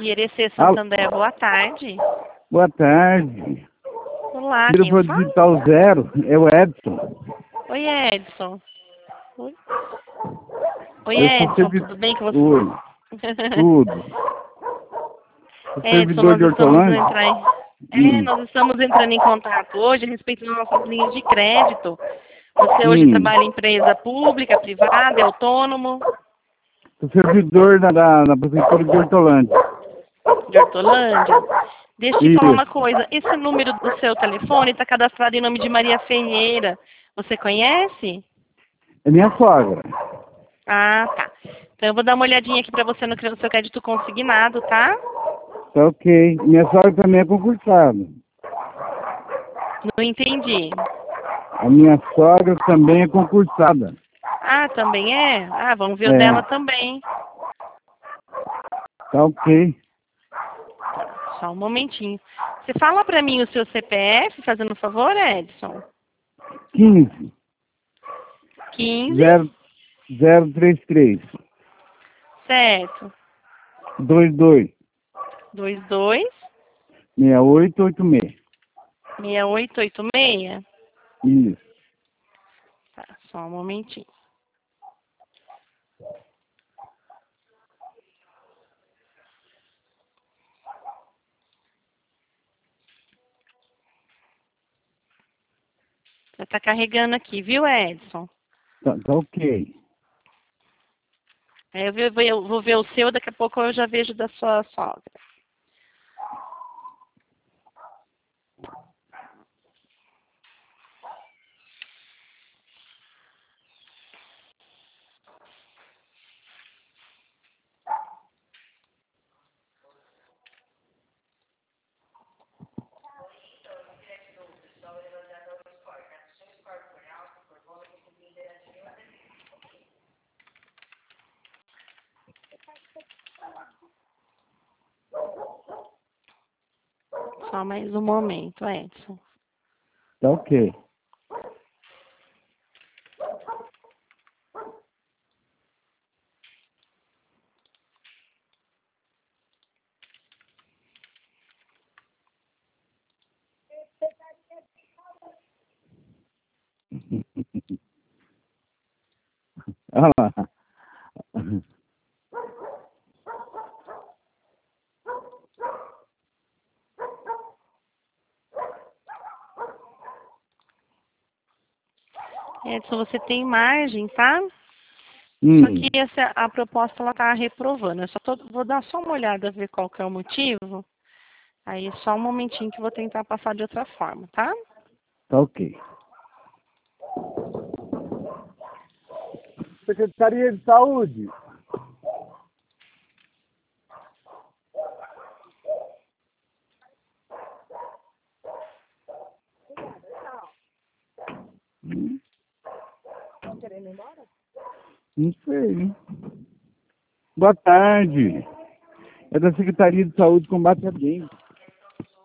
Irecê Alô, Santander, boa tarde. boa tarde. Olá, Tira quem para fala? digitar o zero, é o Edson. Oi, Edson. Oi, Oi, Eu sou Edson, tudo bem com você? Oi, tudo. O Edson, servidor nós de estamos Hortolândia? Hum, nós estamos entrando em contato hoje a respeito das nossas linhas de crédito. Você hoje hum. trabalha em empresa pública, privada, é autônomo, O servidor da prefeitura de Hortolândia. de Hortolândia? Deixa eu te falar uma Isso. coisa. Esse número do seu telefone está cadastrado em nome de Maria Ferreira. Você conhece? É minha sogra. Ah, tá. Então eu vou dar uma olhadinha aqui para você no seu crédito consignado, tá? Tá ok. Minha sogra também é concursada. Não entendi. A minha sogra também é concursada. Ah, também é? Ah, vamos ver o dela É, também. tá ok. Só um momentinho. Você fala para mim o seu CPF, fazendo um favor, Edson? 15 15, 033 certo. 22 22, 6886. 6886. Isso. Tá, só um momentinho. Já tá carregando aqui, viu, Edson? Tá ok. Aí eu vou ver o seu, daqui a pouco eu já vejo da sua sogra. Só mais um momento, Edson. Tá ok. Olha lá. Edson, você tem margem, tá? Só que Hum, a proposta ela tá reprovando. Vou dar só uma olhada, ver qual que é o motivo. Aí só um momentinho que eu vou tentar passar de outra forma, tá? tá ok. Secretaria de Saúde. Não sei. Boa tarde. É da Secretaria de Saúde e Combate à Dengue.